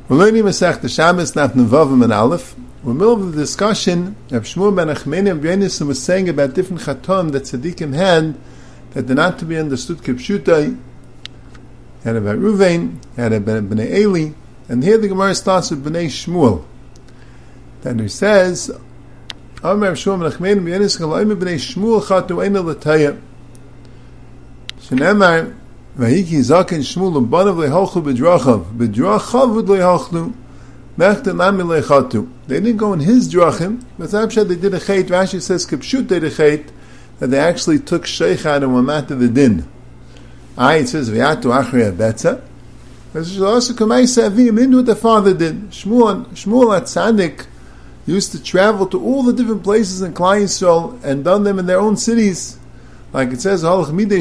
We're learning Masechta Shabbos, Daf Nevavim and Aleph. We're in the middle of the discussion of Shmuel ben Achmeni and Yonasan was saying about different chatam that tzaddikim had that they're not to be understood kipshutai. Had about Ruvain, had about Bnei Eli, and here the Gemara starts with Bnei Shmuel. Then he says, Amar Shmuel ben Achmeni and Yonasan Chalayim Bnei Shmuel chatu eina l'taya. Shenemar Vahiki zaken Shmuel banav lehalchu bedrachav lehalchu mechtem ami lechatu. They didn't go in his drachim, but Zabshad they did a chait. Rashi says kipshut did a chait that they actually took sheichad and went out of the din. It says v'yatu achrei betza. This is also kamaisa avim into what the father did. Shmuel at Tzaddik used to travel to all the different places in Klal Yisrael and done them in their own cities. Like it says, and they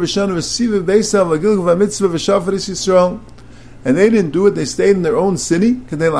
didn't do it, they stayed in their own city, because they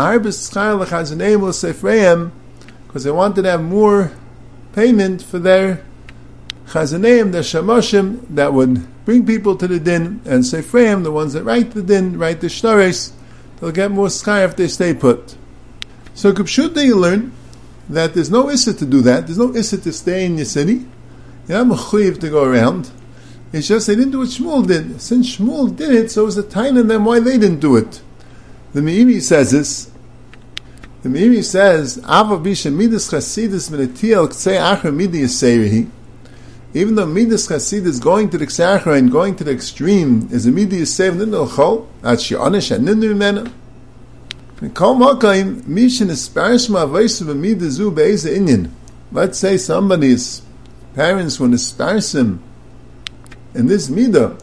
wanted to have more payment for their chazaneim, their shamashim, that would bring people to the din, and Seifreim, the ones that write the din, write the shtares, they'll get more schar if they stay put. So Kupshut, you learn that there's no issa to do that, there's no issa to stay in your city. You're not mechuyev to go around. It's just they didn't do what Shmuel did. Since Shmuel did it, so it was a time in them why they didn't do it. The Meiri says this. The Meiri says, Ava bisha midas chasidus minatiel k'tzei acher midi yaseirihi. Even though midas chasidus going to the k'tzei and going to the extreme is a midi yaseir nindu chol, at shi'onish and nindu mena. Kol makayim, mishin esparish ma'avaysu b'mida zu be'eze inyan. Let's say somebody's parents want to sparse him in this midah,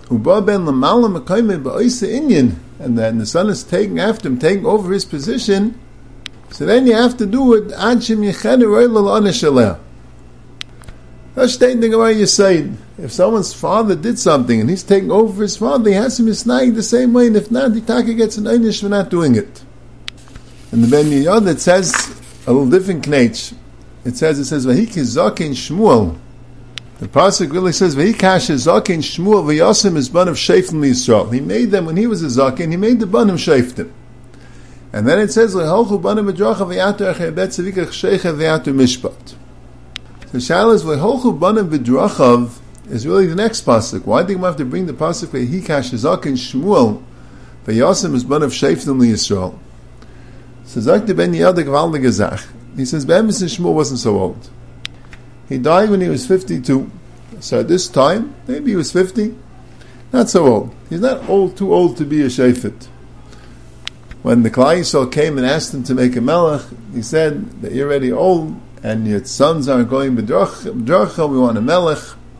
and then the son is taking after him, taking over his position. So then you have to do it. That's the statement where you say, if someone's father did something and he's taking over his father, he has to be snag the same way, and if not, the taka gets an einish for not doing it. And the Ben Yod, it says a little different knetch. It says Vahiki Zaken Shmuel. The pasuk really says, "V'hikash zaken Shmuel v'yasim is ban of sheiftim Yisrael." He made them when he was a zaken. He made the ban of sheiftim, and then it says, "Lehalchu banim v'drachav v'yatu achrei bet tzedikach sheicha v'yatu mishpat." So Shaila is lehalchu banim v'drachav is really the next pasuk. Why do you have to bring the pasuk v'hikash zaken Shmuel v'yasim is ban of sheiftim Yisrael? So Zak the Ben Yad gewaldige Zach. He says, "Be'emes Shmuel wasn't so old. He died when he was 52. So at this time, maybe he was 50. Not so old. He's not too old to be a shayfet. When the Klal Yisrael came and asked him to make a melech, he said that you're already old and your sons aren't going b'dracha, we want a melech.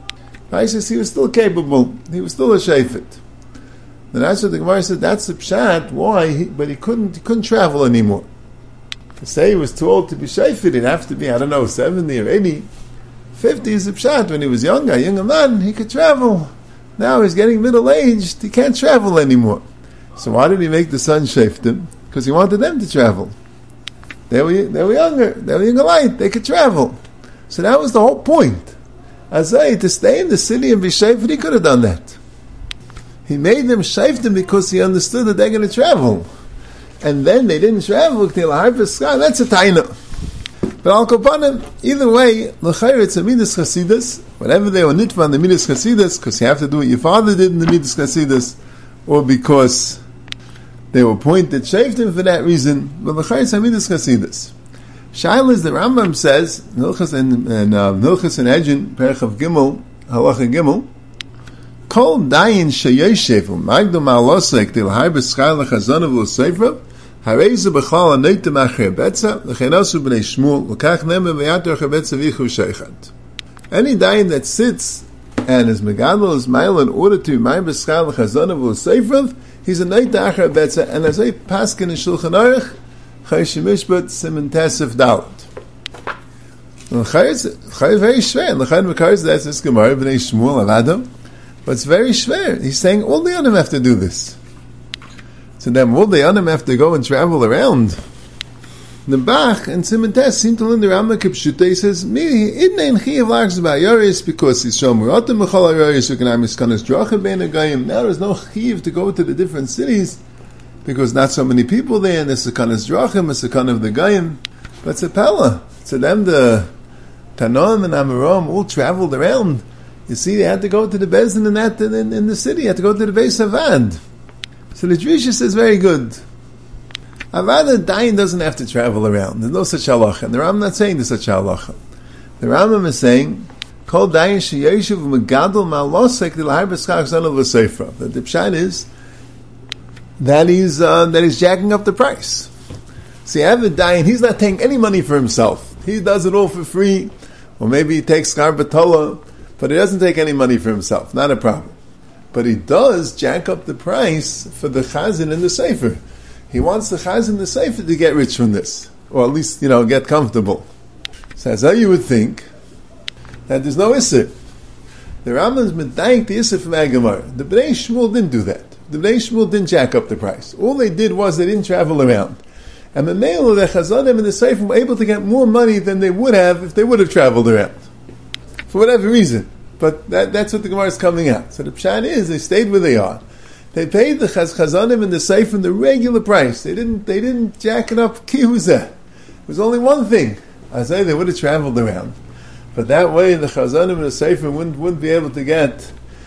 I says he was still capable. He was still a shayfet. Then that's what the Gemara said, that's the pshat. Why? But he couldn't travel anymore. To say he was too old to be shayfet, it'd have to be, 70 or 80. 50 is a pshat. When he was a younger man, he could travel. Now he's getting middle-aged, he can't travel anymore. So why did he make the son shaftim? Because he wanted them to travel. They were younger, they were younger light, they could travel. So that was the whole point. I say, to stay in the city and be shafted, he could have done that. He made them shaftim because he understood that they're going to travel. And then they didn't travel, that's a taina. But Al Kopanim, either way, l'chayr it's a midas chasidus. Whatever they were nitva on the midas chasidus, because you have to do what your father did in the midas chasidus, or because they were pointed shaftim for that reason. But l'chayr it's a midas chasidus. Shaila is the Rambam says Hilchas and Edgin Perich of Gimel Halacha Gimel Kol Dayin Sheyeshev Magdom Alosek Dil Har B'Schar L'Chazon V'Lo Seifra. Any dayan that sits and is megadol is mile in order to remind b'schar l'chazanav l'seifrav, he's a neit achar betza, and as a paskin in Shulchan Aruch, Chayshim Mishpat Siman Tesef Dalet. L'chayr very schwer. L'chayr mekayz that's this Gemara b'nei Shmuel Avadam, but it's very schwer. He's saying all the Yonim have to do this. So then all the Yonim have to go and travel around. The Bach and Siman Tes seem to learn the Rambam Kipshutei. He says, Idnein Chiyav Lachs Ba Yoris, because he's Shom Rotem Mechol Yoris, who can have Miskanas Dracha Bein Agayim. Now there's no Chiyav to go to the different cities because not so many people there, and it's a kind of Zrachim, it's a kind of the Goyim, but it's a Pella. To them, the Tanon and Amoram all traveled around. You see, they had to go to the Bezdin in the city, they had to go to the Beis Havad. So the Drisha says, very good. Avada Dayan doesn't have to travel around. There's no such halacha. And the Rambam not saying there's such halacha. The Rambam is saying, Kol Dayan sheyeshuv megadol ma'alosek d'lahar b'schach zanol v'seifra. The pshat is that he's jacking up the price. See, Avada Dayan, he's not taking any money for himself. He does it all for free, or maybe he takes schar b'tola, but he doesn't take any money for himself. Not a problem. But he does jack up the price for the chazan and the sefer. He wants the chazan and the sefer to get rich from this, or at least, get comfortable. So that's how you would think that there's no Isser. The Rambam's medayik the Isser from Agamar. The Bnei Shmuel didn't do that. The Bnei Shmuel didn't jack up the price. All they did was they didn't travel around. And the male of the chazanim and the sefer were able to get more money than they would have if they would have traveled around. For whatever reason. But that's what the Gemara is coming at. So the pshat is, they stayed where they are. They paid the chazanim and the sefer the regular price. They didn't jack it up kihuzah. It was only one thing. I say they would have traveled around. But that way the chazanim and the sefer wouldn't be able to get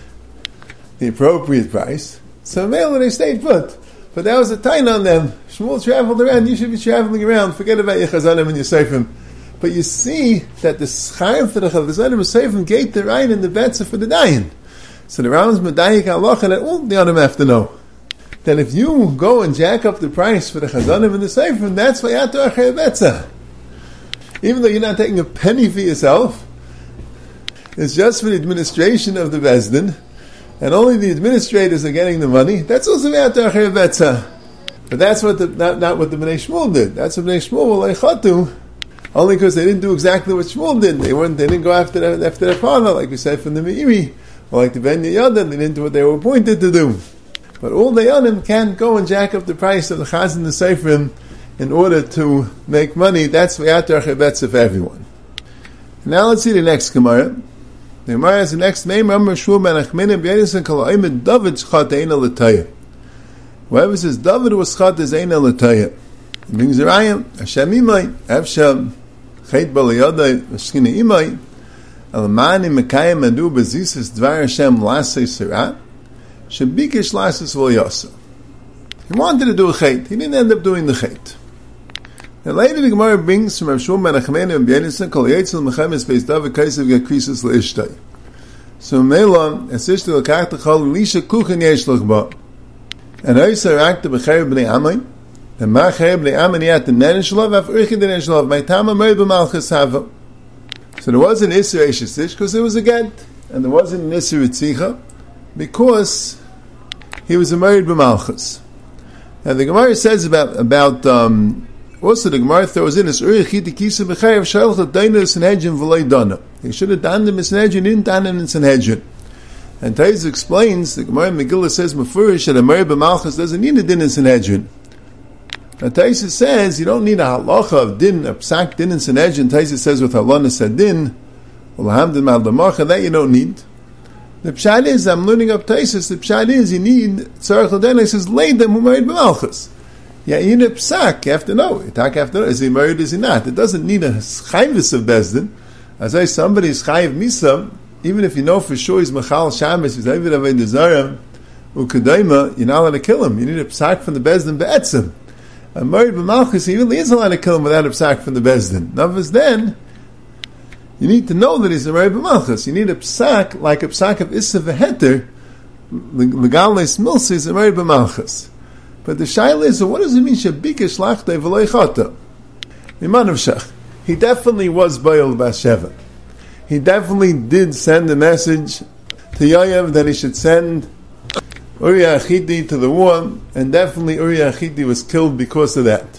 the appropriate price. So they stayed put. But that was a tain on them. Shmuel traveled around, you should be traveling around. Forget about your chazanim and your sefer. But you see that the schayim for the chazanim and sefer gave the rain and the betza for the dayan. So the Rambam's medayik halacha that all the other have to know. That if you go and jack up the price for the chazanim and the sefer, that's why you betza. Even though you're not taking a penny for yourself, it's just for the administration of the Bezdin, and only the administrators are getting the money. That's also betza. But that's what not what the Bnei Shmuel did. That's what Bnei Shmuel were leichatu, only because they didn't do exactly what Shmuel did. They didn't go after their father, like we said from the Meiri, or like the Ben Yehoyada. They didn't do what they were appointed to do. But all dayanim can't go and jack up the price of the chazan and the seferim in order to make money. That's v'yatar chebetza for everyone. Now let's see the next Gemara. The Gemara has the next name. Whoever says David was chad is eina l'tayah. It brings a rayim. Hashem imay. Avsham. Chet b'liyadai. V'shkina imay. Al-mani mekayim adu b'zisis dvar Hashem lasei sirat. Shebikish lasis v'yasa. He wanted to do a chet. He didn't end up doing the chet. And later the Gemara brings from Rav Shmuel ben Achmeni and B'Yenison Kol Yetzel Mechemes Beis David Kaisav Yakrisis L'Ishtay. So Melon es ist der Karte Chol Lisha Kuchen Yeshloch Ba. And Oysa Rakta B'Cheir B'nei Amoin. And Ma Cheir B'nei Amoin Yat the Neneshlof Af Urchin the Neneshlof My Tama Mei B'Malchus Hava. So there was an Isser Eishesish because there was a get, and there wasn't an Isser Etzicha because he was a married B'Malchus. And the Gemara says about also the Gemara throws in this Urichiti Kisa B'Chayav Shalcha Daina Sanhedrin V'lei Dana. He should have done them in Sanhedrin, didn't done them in Sanhedrin. And Taiz explains, the Gemara in Megillah says Mefurish that a Meri B'Malchus doesn't need a din in Sanhedrin. And Taiz says you don't need a halacha of din, a psak din in Sanhedrin. Taiz says with halana said din, Ulhamdin Mal Damacha, that you don't need. The pshat is, I'm learning up Taisis, the pshat is you need Tzarech L'Daina. He says lay them who married B'Malchus. Yeah, you need a psak, you have to know. You have to know, is he married, is he not? It doesn't need a chayvis of Bezdin. As I somebody is chayiv misa, even if you know for sure he's machal shamis, he's avid aved zarim, ukadaima, you're not allowed to kill him. You need a psak from the Bezdin be'etzim. A married b'malchus, he really is allowed to kill him without a psak from the Bezdin. Navas then, you need to know that he's a married b'malchus. You need a psak, like a psak of issa v'heter, legales milsi is a married b'malchus. But the shaila is, so what does it mean? Shabikesh lachtei v'lo chata. Imanav shach. He definitely was Baal Basheva. He definitely did send a message to Yoav that he should send Uriah Achiti to the war, and definitely Uriah Achiti was killed because of that.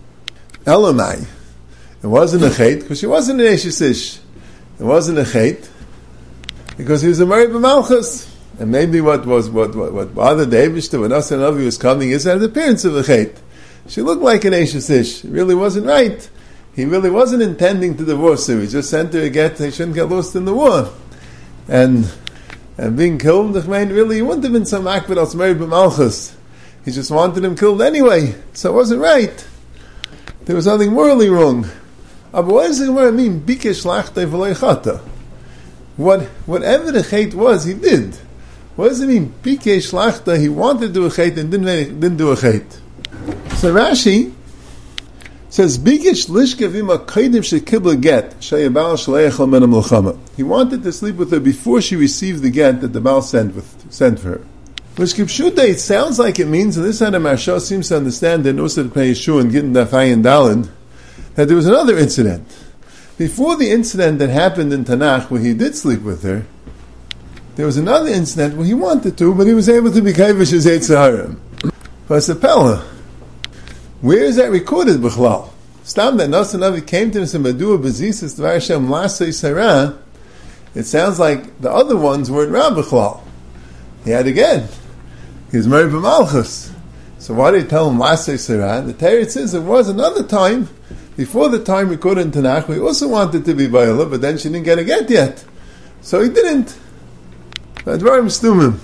Elamai. It wasn't a chait because he wasn't an Eishesish. It wasn't a chait because he was a married b'malchus. And maybe what bothered the Eibishter when Asa Navi was coming is that the appearance of a chait. She looked like an Eishesish. It really wasn't right. He really wasn't intending to divorce her. He just sent her a get. He shouldn't get lost in the war. And being killed, really, he wouldn't have been some akbid als married b'malchus. He just wanted him killed anyway, so it wasn't right. There was something morally wrong. But what does the Gemara mean? Bikesh lachtei v'lo chata. Whatever the chait was, he did. What does it mean? Bikesh lachtei, he wanted to do a chait and didn't do a chait. So Rashi says, Bikesh lishka v'ima kaidim shekibla get, sheyabal shleichel men ha-milchama. He wanted to sleep with her before she received the get that the Baal sent for her. Which Kipshuta, it sounds like it means, and this side of Maharsha seems to understand in Usad Pei Yeshua and Gittin Daf Ayin Daled, that there was another incident. Before the incident that happened in Tanakh where he did sleep with her, there was another incident where he wanted to, but he was able to be Kaivish as Eitzaharim. Pasapella. Where is that recorded, B'chlal? Stam that Nasa Navi came to him and said, Madua B'zisis Dvar Hashem Lasei Sarah. It sounds like the other ones weren't Rab B'chlal. He had again. He was married B'malchus. So why did he tell him Lasei Sarah? The Torah says there was another time, before the time recorded in Tanakh, we also wanted to be Ba'ala, but then she didn't get a get yet. So he didn't. But the Maharsha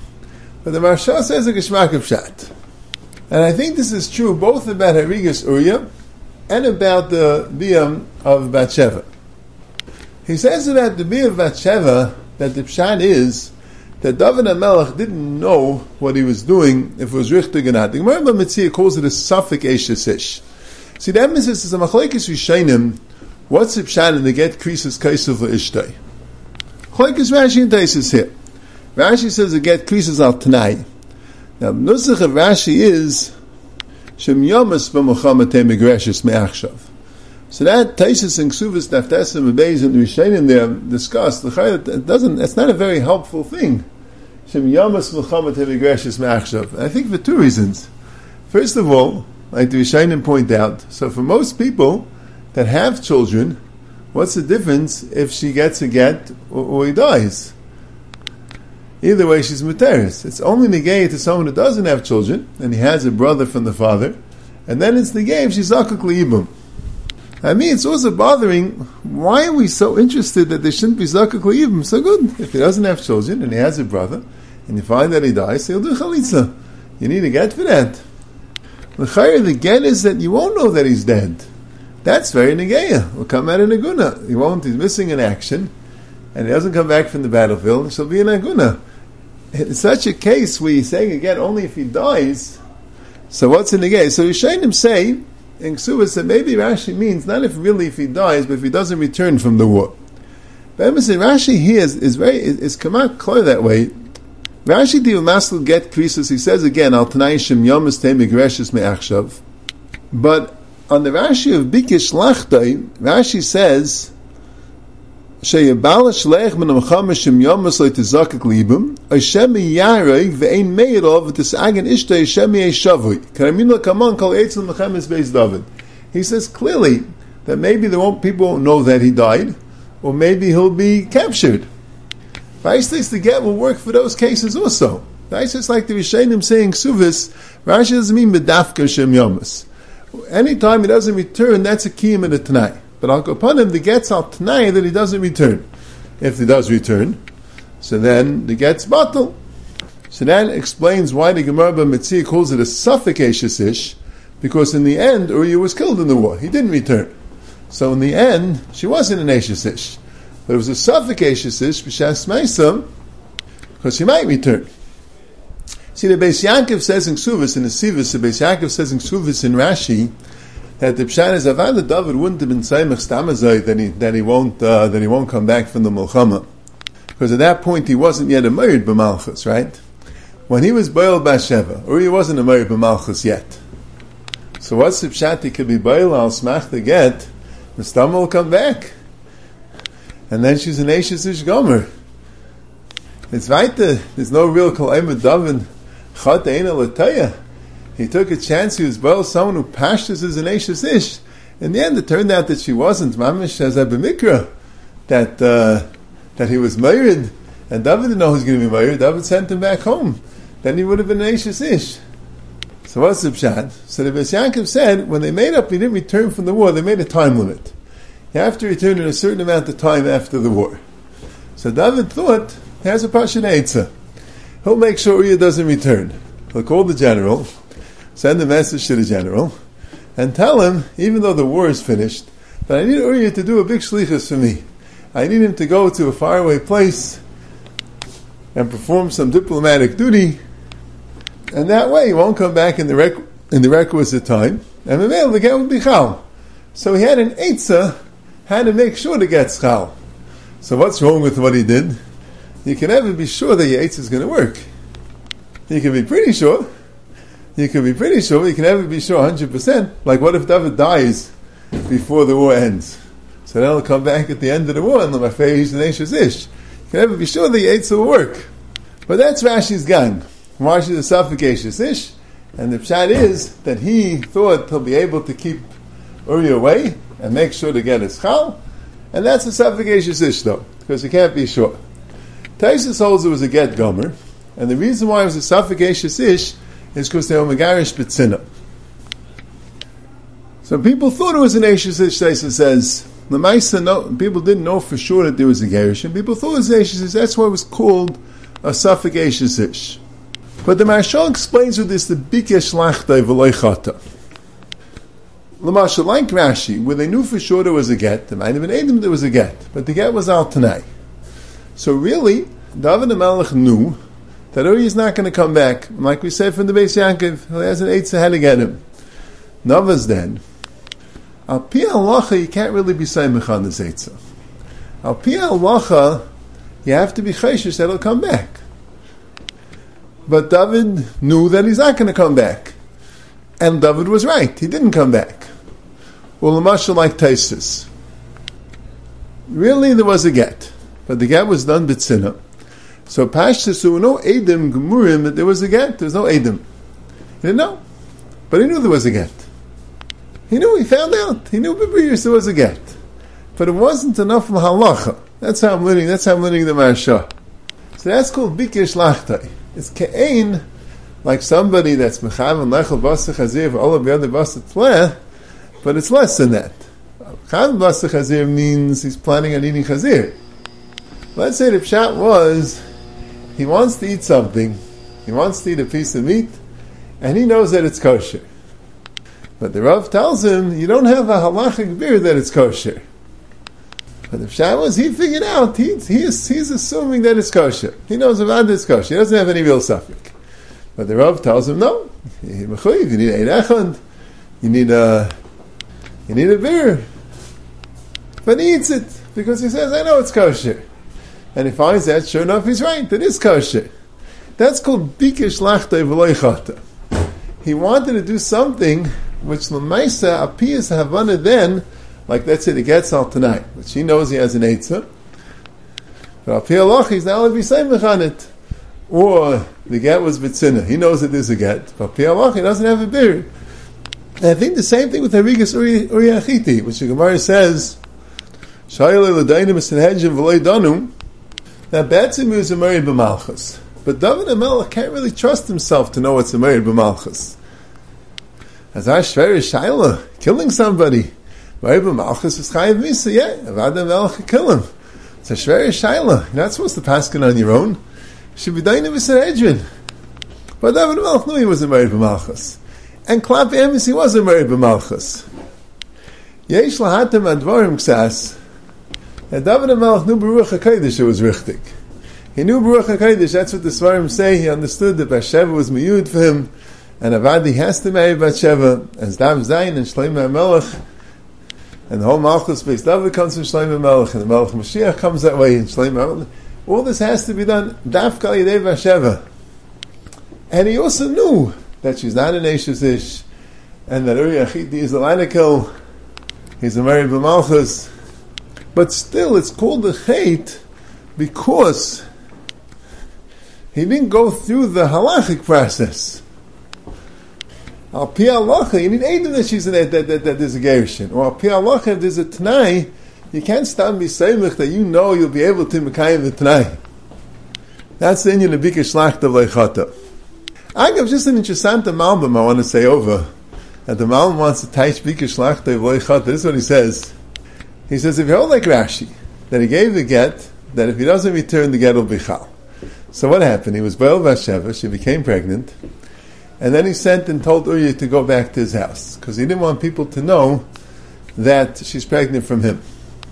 says a Geshmak of Shat. And I think this is true both about Harigas Uriah and about the Biyam of Bathsheba. He says about the Biyam of Bathsheba that the Pshat is that David HaMelech didn't know what he was doing if it was Richter or not. The Gemara Mitzvah calls it a Safek Eishes Ish. See, the emphasis is a Machlekes Rishayim. What's the Pshat in the get Krisus Kaisel for Ishtay? Machlekes Rashi and Taisus here. Rashi says the get Krisus al Tanai. Now, the Nusach of Rashi is Shem Yomas b'Muchamatei Megreshis Me'achshav. So that Taisus and Ksuvas Naftesim and Beis and Rishayim there discussed. It's not a very helpful thing. Shem Yomas b'Muchamatei Megreshis Me'achshav. I think for two reasons. First of all, like the Rishayim point out, so for most people that have children, what's the difference if she gets a get or he dies? Either way, she's muteris. It's only negay to someone who doesn't have children, and he has a brother from the father, and then it's negay if she's zakuk liibum. I mean, it's also bothering, why are we so interested that they shouldn't be zakuk liibum? So good. If he doesn't have children, and he has a brother, and you find that he dies, so you'll do chalitza. You need a get for that. The get is that you won't know that he's dead. That's very negaya. Will come out in aguna. He's missing in action, and he doesn't come back from the battlefield, she'll be in aguna. In such a case where you're saying again only if he dies, so what's in the gay? So Yishayim say in Ksuvas that maybe Rashi means not if he dies, but if he doesn't return from the war. But Rashi here is come out clear that way. Rashi di umasl get krisus. He says again al tanai shem yomas te migreshis me'achshav. But on the Rashi of Bikish Lachtei, Rashi says Sheyabal shleich min hamcham shem yomas leitizakik libum Hashem yarei ve'ein meirov v'tisagen ishtei Hashem yeshavui karamina kaman kol eitzel mechemes beis David. He says clearly that maybe people won't know that he died, or maybe he'll be captured. Vaislis the get will work for those cases also. Vaislis like the Rishayim saying Suvis, Rashi doesn't mean bedafka shem yomas. Anytime he doesn't return, that's a kiyum in the Tanai. But I'll go upon him, the get's al Tanai that he doesn't return. If he does return, so then the get's batal. So that explains why the Gemara B'Metzia calls it a Safek Eishes Ish, because in the end, Uriah was killed in the war. He didn't return. So in the end, she wasn't an Eishes Ish. But it was a Safek Eishes Ish, B'Shas Meisam, because he might return. See, the Beis Yaakov says in Ksuvas, in the Sivas, the Beis Yaakov says in Ksuvas in Rashi, that the Pshat is Avad David wouldn't have been Saimach Stamazai that he won't come back from the Mulchama, because at that point he wasn't yet a Merid B'Malchus, right? When he was Baal Bathsheba, or he wasn't a Merid B'Malchus yet. So what's the Pshat? He could be Baal al Smach the get, the Stam will come back, and then she's an Eishes Ish Gomer. It's weiter. There's no real Kol Eimet David Chat Eina L'Taya. He took a chance. He was Baal, someone who pashtas as an Eishes Ish. In the end, it turned out that she wasn't. Mamish as a b'mikra, that he was married, and David didn't know he was going to be married. David sent him back home. Then he would have been an Eishes Ish. So what's the pshat? So the Beis Yaakov said when they made up, he didn't return from the war. They made a time limit. You have to return in a certain amount of time after the war. So David thought he has a passion eitzah. He'll make sure Uriah doesn't return. he'll call the general, send a message to the general, and tell him, even though the war is finished, that I need Uriah to do a big shlichus for me. I need him to go to a faraway place and perform some diplomatic duty, and that way he won't come back in the requisite time, and the get will be chal. So he had an eitzah, had to make sure to get schal. So what's wrong with what he did? You can never be sure that your eitzah is going to work. You can be pretty sure. You can never be sure 100%. Like what if David dies before the war ends? So then he'll come back at the end of the war and Lamafeish and Eishes Ish. You can never be sure that your eitzah will work. But that's Rashi's gang. Rashi's a suffocation ish. And the pshat is that he thought he'll be able to keep Uriah away and make sure to get his chal, and that's a suffocation ish though, because you can't be sure. Taisus holds it was a get gomer, and the reason why it was a suffocation ish is because they were megarish b'tzina. So people thought it was an Eishes ish. Taisus says the Maisa, no, people didn't know for sure that there was a garish, and people thought it was an Eishes ish. That's why it was called a suffocation ish. But the Marshal explains with this the bikesh lachtay v'loy chata. L'mashal, like Rashi, where they knew for sure there was a get, there might have been Edom there was a get, but the get was al tanai. So really, David HaMelech knew that Uriah is not going to come back. And like we said from the Beis Yaakov, he has an eitzah how to get him. Navas then, al pi halacha, you can't really be saimach on this eitzah. Al pi halacha, you have to be chayshish that he'll come back. But David knew that he's not going to come back. And David was right. He didn't come back. Well, Lamashal like Taisus. Really, there was a get. But the get was done b'tzina. So Pashtus, there were no Edom, Gemurim, that there was a get. There was no Edom. He didn't know. But he knew there was a get. He knew, he found out. He knew there was a get. But it wasn't enough of halacha. That's how I'm learning the Marsha. So that's called Bikesh Lachtai. It's ke'ein, like somebody that's mechav and lechel basa chazir v'olah b'yad basa tleh, but it's less than that. Mechav basa chazir means he's planning on eating chazir. Let's say the pshat was, he wants to eat something, he wants to eat a piece of meat, and he knows that it's kosher. But the Rav tells him, you don't have a halachic beer that it's kosher. But the pshat was, he figured out, he's assuming that it's kosher. He knows about this kosher. He doesn't have any real suffix. But the Rav tells him, no, you need ein echad, you need a beer. But he eats it, because he says, I know it's kosher. And he finds that, sure enough, he's right, it is kosher. That's called bikesh lachtay v'loy chata. He wanted to do something which l'maisa appears to have havana then, like let's say the get's al tonight, but she knows he has an eitzah. But al pi halach, he's now to be saimach on it. Or the get was b'tzina. He knows that there's a get. But al pi halach, he doesn't have a beer. And I think the same thing with Harigas Uriah Achiti, which the Gemara says, Shayla l'dainim esenhedjim v'lei danum, that Batsim is a married b'malchus. But David HaMelech can't really trust himself to know what's a married b'malchus. As Ashver is Shayla, killing somebody. Married b'malchus is chayiv misa, yeah, Avad HaMelech could kill him. It's a Shver is Shayla. You're not supposed to paskin on your own. You should be dainim esenhedjim. But David HaMelech knew he was a married b'malchus. And Klap Emes, he was a married b'malchus. Yesh lahatem advarim ksas. And David HaMelech knew Baruch HaKodesh it was richtig. He knew Baruch HaKodesh, that's what the Svarim say. He understood that Bathsheba was miyud for him, and Avadi has to marry Bathsheba, as Dav Zayin and Shlomo HaMelech, and the whole Malchus based David comes from Shlomo HaMelech, and the Melech Mashiach comes that way, and Shlomo HaMelech. All this has to be done, Dafka Yidei Bathsheba. And he also knew that she's not an Eishes Ish, and that Uriah Achiti is a Lanakil, he's a married b'malchus. But still, it's called a chait because he didn't go through the halachic process. Al pi halacha, you need eidim that she's that there's a gerushin. Or al pi halacha, if there's a t'nai, you can't stop me seimich that you know you'll be able to mekayim the t'nai. That's the inyan of bikesh lachta v'leichata. I have just an interesting malbim I want to say over. That the malbim wants to teach bikesh lachta v'leichata. This is what he says. He says, if you hold like Rashi, that he gave the get, that if he doesn't return, the get will be chal. So what happened? He was Baal Bathsheba, she became pregnant, And then he sent and told Uriah to go back to his house, because he didn't want people to know that she's pregnant from him.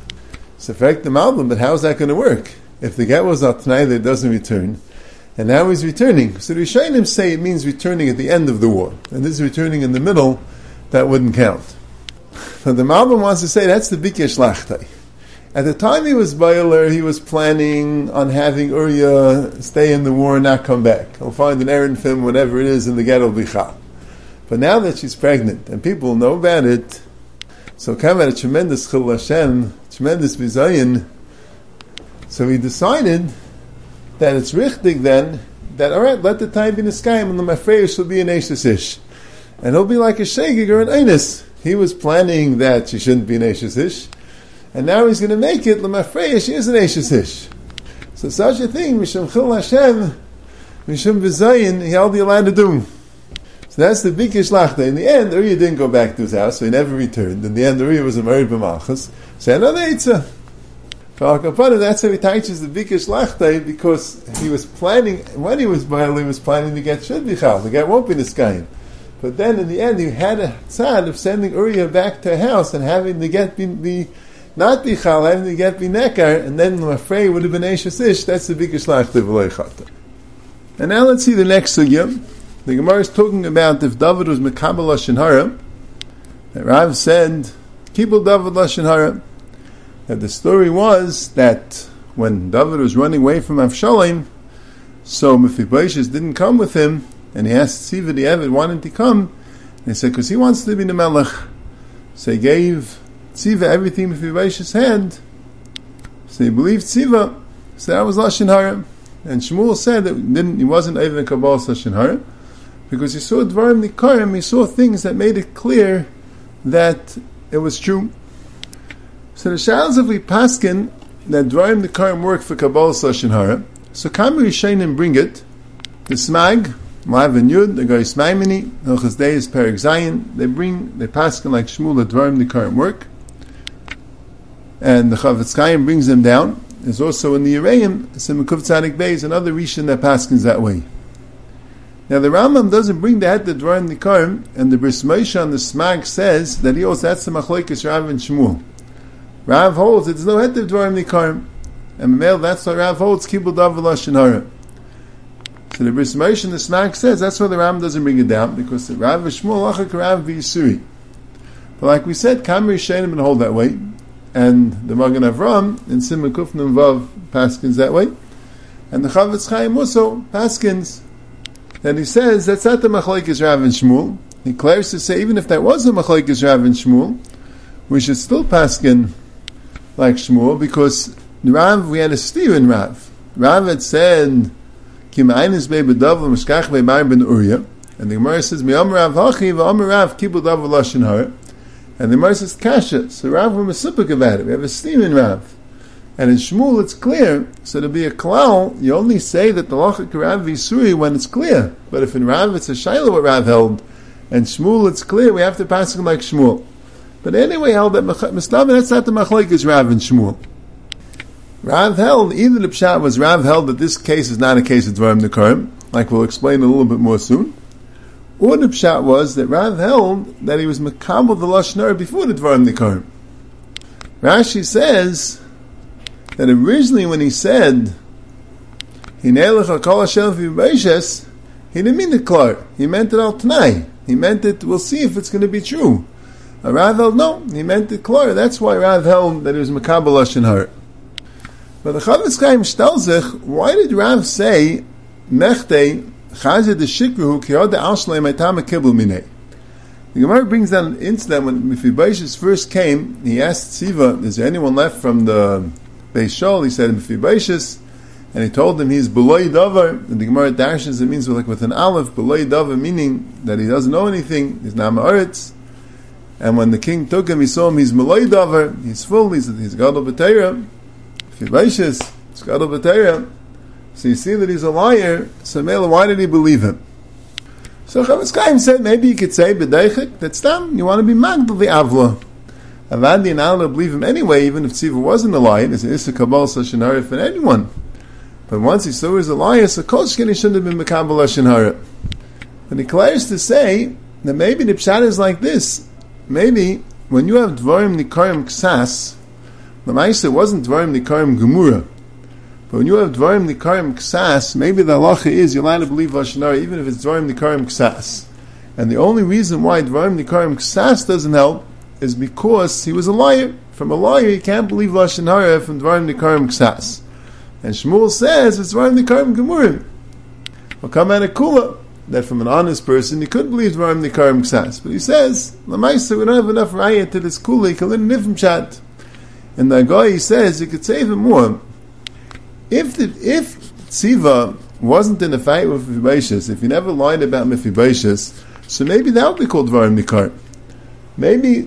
So fact the Malbim, but how's that going to work? If the get was out tonight, it doesn't return, and now he's returning. So the Rishonim say it means returning at the end of the war, and this is returning in the middle, that wouldn't count. So the Malbim wants to say that's the Bikesh Lachtai. At the time he was Bailer, he was planning on having Uriah stay in the war and not come back. He'll find an errand for him, whatever it is, and the get will be chal. But now that she's pregnant, and people know about it, so come at a tremendous chil Hashem, tremendous bizayin. So he decided that it's richtig then, that alright, let the time be in the sky, and the Mafreya shall be an Eishes Ish. And he'll be like a Shegig or an Einis. He was planning that she shouldn't be an Eishes Ish, and now he's going to make it, L'mafreya, she is an Eishes Ish. So such a thing, Mishum Chil Hashem, Mishum Bizayin, he'll be allowed to do. So that's the Bikesh Lachtai. In the end, Uriah didn't go back to his house, so he never returned. In the end, Uriah was a married b'malchus. So another Eitzah. For Al-Kapana, that's how he teaches the Bikesh Lachtai, because he was planning, when he was Baal, he was planning to get should be chal, the get won't be Niskayim. But then in the end, he had a tzad of sending Uriah back to a house and having the get be not be chal, having the get be nekar, and then the Mafrei would have been Eishes Ish. That's the Bikesh Lachtai v'lo chata. And now let's see the next sugya. The Gemara is talking about if David was Mekabel Lashon Hara. That Rav said, Kibul David Lashon Hara. That the story was that when David was running away from Avshalom, so Mephibosheth didn't come with him, and he asked Tziva the Eved, why didn't he come? And he said, because he wants to be the Melech. So he gave Tziva everything Mephibosheth had. So he believed Tziva. So that was Lashon Hara. And Shmuel said that he wasn't even Kabbalah Lashon Hara, because he saw Dvarim Nikarim, he saw things that made it clear that it was true. So the Shals of Paskin, that Dvarim Nikarim work for Kabbalah Lashon Hara. So Kamei Rishonim bring it, the Smag, Mav and Yud, the Goyis Maimoni, Hilchos Deis Perek Zayin, they Paskin like Shmuel, that Dvarim Nikarim work. And the Chavetz Chaim brings them down. There's also in the Yereim, Simukuf Tzadik Beis, another Rishon that Paskins that way. Now the Rambam doesn't bring that the Dvarim Nikarim, and the Bris Moshe on the Smag says that he also, that's the Machlokes Rav and Shmuel. Rav holds that there's no head of Dvarim Nikarim, and Mel, that's what Rav holds, Kibul David Lashon Hara. So the Bris Moshe and the Smag says that's why the Rambam doesn't bring it down, because the Rav and Shmuel Achak Rav v'Yisuri. But like we said, Kamei Rishonim hold that way, and the Magen Avram in Siman Kuf Nun Vav Paskins that way, and the Chavetz Chaim also Paskins. And he says that's not the Machlokes Rav and Shmuel. He declares to say even if that was a Machlokes Rav and Shmuel, we should still paskin like Shmuel, because Rav, we had a steer in Rav. Rav had said Kim Einis Bei B'Dav L'Mishkach Bei Mar Ben Uriah, and the Gemara says Mi'am Rav Hachi V'Amar Rav Kibul Dav Lashon Hara, and the Gemara says Kasha. So Rav were mesupik about it. We have a steer in Rav. And in Shmuel it's clear, so to be a klal, you only say that the Lachak Rav v'Yisuri when it's clear. But if in Rav it's a Shaila what Rav held, and Shmuel it's clear, we have to pass it like Shmuel. But anyway, held that Mishnah, that's not the Machlokes Rav and Shmuel. Rav held, either the Pshat was Rav held that this case is not a case of Dvarim Nikarim, like we'll explain a little bit more soon, or the Pshat was that Rav held that he was Mekabel the Lashon Hara before the Dvarim Nikarim. Rashi says that originally when he said Hinei lecha kol Hashem v'Yiboshes, he didn't mean it klar. He meant it al Tanai. He meant it, we'll see if it's going to be true. Rav held, no, he meant it klar. That's why Rav held that it was Mekabel Lashon Hara. But the Chavetz Chaim Shtelzich, why did Rav say Mechte Chazir de Shikruhu Kiyod Al Shlei Maitam Kibul Minei? The Gemara brings down an incident when Mephibosheth first came. He asked Tziva, is there anyone left from the Beis Shol? He said Mephibosheth, and he told him he's Beloi Davar. And the Gemara dashes it means like with an aleph, Beloi Davar, meaning that he doesn't know anything. He's Nama Aretz. And when the king took him, he saw him. He's Meloi Davar. He's full. He's Gadol B'Teira. Mephibosheth, it's Gadol B'Teira. So you see that he's a liar. So Mela, why did he believe him? So Chavetz Chaim said maybe you could say B'Deichik, that's them. You want to be Magdal the Avla. Avadi and Allah believe him anyway, even if Tziva wasn't a liar. It's an Issa Kabbalah Lashon Hara for anyone. But once he saw he was a liar, so Kol Shkeni shouldn't have been Mekabel Lashon Hara. But he declares to say that maybe the pshat is like this. Maybe when you have dvarim nikarim ksas, the ma'aseh wasn't dvarim nikarim gemura. But when you have dvarim nikarim ksas, maybe the halacha is you're allowed to believe lashon hara even if it's dvarim nikarim ksas. And the only reason why dvarim nikarim ksas doesn't help is because he was a liar. From a liar, you can't believe lashon hara from dvarim nikarim ksas. And Shmuel says it's dvarim nikarim gemurim. Well, come out of kula that from an honest person he could believe dvarim nikarim ksas, but he says lamaisa we don't have enough raya to this kula. He can learn nifim chat. And the guy he says you could say even more. If Tziva wasn't in a fight with Mephibosheth, if he never lied about Mephibosheth, so maybe that would be called dvarim nikarim. Maybe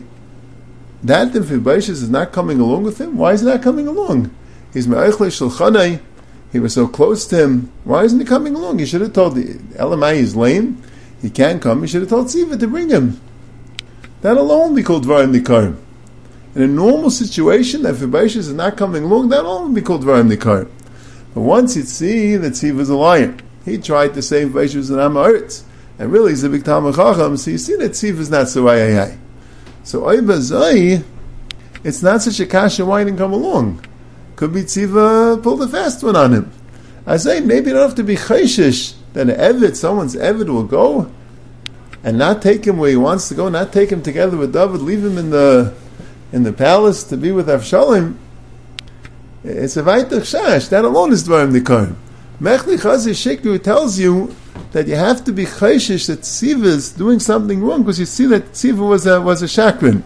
that Mephibosheth is not coming along with him. Why is he not coming along? He's me'eichle shulchanai. He was so close to him. Why isn't he coming along? He should have told Elamai is lame. He can't come. He should have told Tziva to bring him. That alone would be called dvarim nikarim. In a normal situation, if Mephibosheth is not coming along, that alone would be called dvarim nikarim. But once you see that Tziva is a liar, he tried to say Mephibosheth was an Am Haaretz, and really he's a big Talmid Chacham, so you see that Tziva is not so ayayay. So Oiva Zai, it's not such a kasha why he didn't come along. Could be Tziva pulled a fast one on him. I say maybe you don't have to be chayshish that an Eved, someone's Eved will go and not take him where he wants to go, not take him together with David, leave him in the palace to be with Avshalom. It's a vaitach shash. That alone is dvarim nikarim. Mechli Chazi Shekdu tells you that you have to be chayshish that Tziva is doing something wrong because you see that Tziva was a shakrin.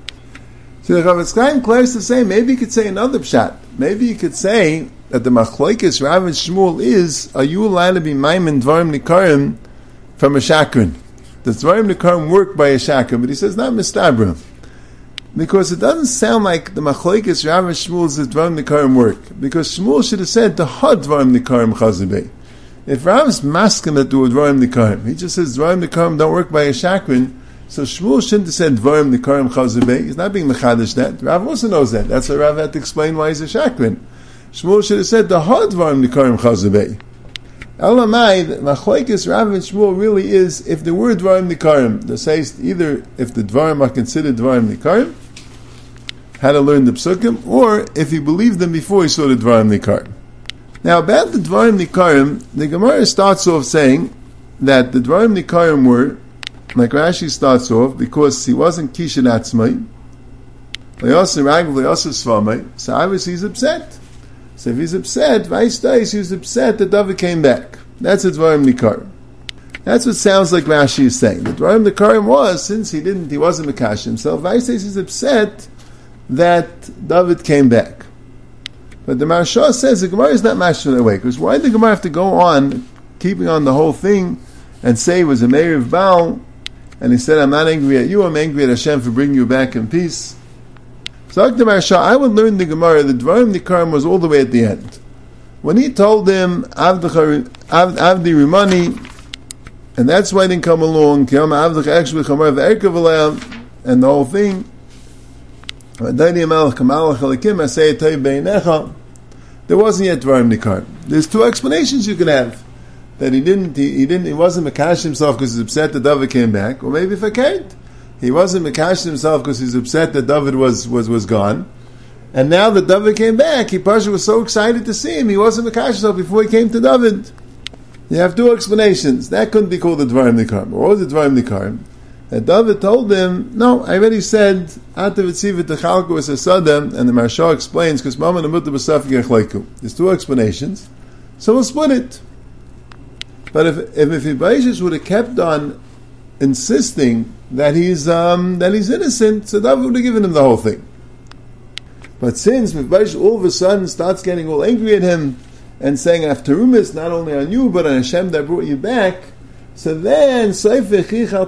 So the Chavetz Chaim claims to say, maybe you could say another pshat. Maybe you could say that the machlokes Rav and Shmuel is, are you allowed to be maimin dvarim nikarim from a shakrin? Does dvarim nikarim work by a shakrin? But he says not mistabra. Because it doesn't sound like the machlokes Rav and Shmuel is dvarim nikarim work. Because Shmuel should have said the had dvarim nikarim chazibei. If Rav is masking that do dvarim nikarim, he just says dvarim nikarim don't work by a shakrin. So Shmuel shouldn't have said dvarim nikarim chazibei. He's not being mechadish that. Rav also knows that. That's why Rav had to explain why he's a shakrin. Shmuel should have said the had dvarim nikarim chazibei. Elamai, machlokes Rav and Shmuel really is if the word dvarim nikarim, that says either if the dvarim are considered dvarim nikarim, how to learn the psukim, or if he believed them before he saw the dvarim nikarim. Now about the dvarim nikarim, the Gemara starts off saying that the dvarim nikarim were, like Rashi starts off, because he wasn't kishin atzmai, so obviously he's upset. So if he's upset, he was upset that David came back. That's a dvarim nikarim. That's what sounds like Rashi is saying. The dvarim nikarim was, since he wasn't mekash himself, he's upset that David came back. But the Maharsha says the Gemara is not mashal that way, because why did the Gemara have to go on keeping on the whole thing and say it was a Meir of Baal, and he said, I'm not angry at you, I'm angry at Hashem for bringing you back in peace. So the Maharsha, I would learn the Gemara, the dvarim nikarim was all the way at the end. When he told him, Avdi Rimani, and that's why he didn't come along, and the whole thing, there wasn't yet dvarim nikarim. There's two explanations you can have. That he wasn't mekash himself because he's upset that David came back, or maybe if I can't, he wasn't mekash himself because he's upset that David was gone, and now that David came back, he was so excited to see him, he wasn't mekash himself before he came to David. You have two explanations. That couldn't be called the dvarim nikarim. What was the dvarim nikarim? That David told him, no, I already said, and the Maharsha explains, because Mama there's two explanations, so we'll split it. But if Mephibosheth would have kept on insisting that he's innocent, so David would have given him the whole thing. But since Mephibosheth all of a sudden starts getting all angry at him and saying, Afterumis, not only on you, but on Hashem that brought you back, so then, that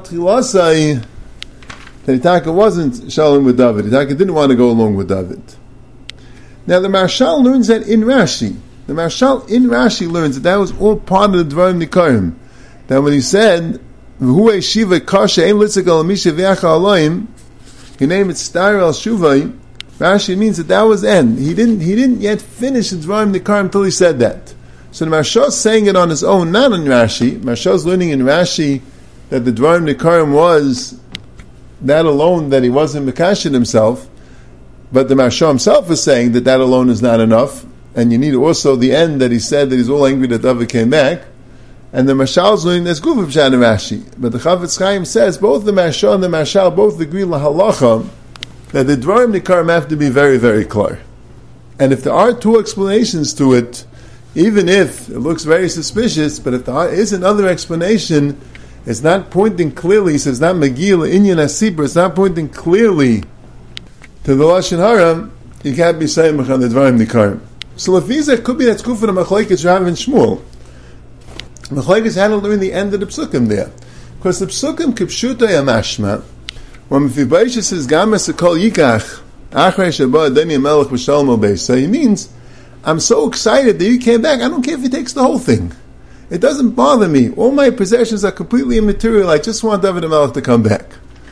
Itaka wasn't shalom with David. Itaka didn't want to go along with David. Now the Maharshal learns that in Rashi. The Maharshal in Rashi learns that was all part of the dvarim nikarim. That when he said, "V'hu shiva kasha ein litzak al misha v'yacha aloim," he named it Star al Shuvai. Rashi means that was end. He didn't yet finish the dvarim nikarim until he said that. So the Maharsha is saying it on his own, not in Rashi. Maharsha is learning in Rashi that the Dvarim Nikarim was that alone, that he wasn't Mekashin himself, but the Maharsha himself is saying that alone is not enough, and you need also the end that he said that he's all angry that David came back, and the Maharsha is learning that's Gufa Pshat and Rashi. But the Chafetz Chaim says both the Maharsha and the Maharshal both agree lahalacha that the Dvarim Nikarim have to be very, very clear. And if there are two explanations to it, even if it looks very suspicious, but if there is another explanation, it's not pointing clearly, so it's not Megillah, Inyan Asibra, it's not pointing clearly to the Lashon Hara, you can't be saying Mechan the Dvarim Nikarim. So Lefiza, it could be that's Kufar of Machlekes Rav and Shmuel. Machlekes handled during the end of the Psukim there. Because the Psukim Kipshuta Yamashma, when Mephibosheth says, Gamas Akol Yikach, Achrei Shabbat Adoni Melech B'Shalom Obeis, so he means, I'm so excited that you came back, I don't care if he takes the whole thing. It doesn't bother me. All my possessions are completely immaterial. I just want David HaMelech to come back.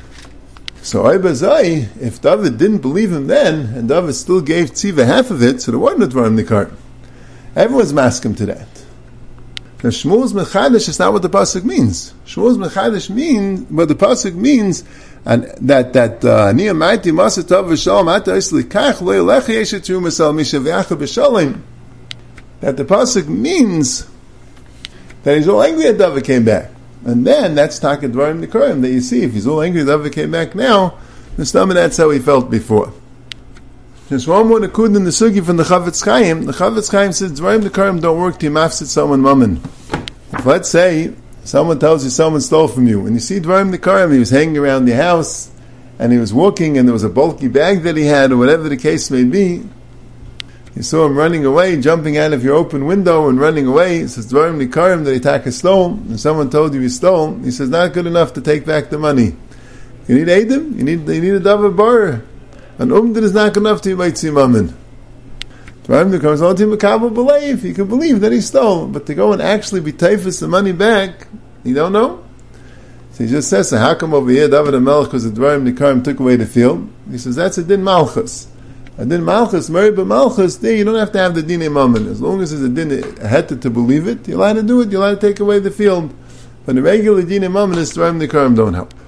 So Aibazai, if David didn't believe him then, and David still gave Tziva half of it, so there wasn't a Dvarim Nikarim. Everyone's masking to that. Now Shmuel's Mechadish is not what the pasuk means. Shmuel's Mechadish means what the pasuk means, and that Nehemiah Masa Tov V'Shalom Ata Islikach Lo Yelech Yeshet Rum Esal Mishaviach B'Shalom. That the pasuk means that he's all angry that David came back. And then that's Taka Dvarim Nikarim, that you see, if he's all angry that David came back now, that's how he felt before. Just one more Nakud in the Sugi from the Chafetz Chaim. The Chafetz Chaim says Dvarim Nikarim don't work to mafsid someone mammon. If let's say someone tells you someone stole from you, and you see Dvarim Nikarim, he was hanging around the house, and he was walking, and there was a bulky bag that he had, or whatever the case may be, you saw him running away, jumping out of your open window and running away. It says Dvarim Nikarim that he stole, and someone told you he stole. He says not good enough to take back the money. You need Eidim, you need a Davar Bar. An Umdin is not good enough to be Leitzi Mammon. Dvarim Nikarim is only Makabel believe. You can believe that he stole, but to go and actually be taifus the money back, you don't know. So he just says, so how come over here David HaMelech, because the Dvarim Nikarim took away the field? He says that's a din Malchus. And then Malchus, Meribah Malchus, there you don't have to have the Dinei Mammon. As long as there's a Din Heta to believe it, you're allowed to do it, you're allowed to take away the field. But the regular Dinei Mammon is Dvarim Nikarim don't help.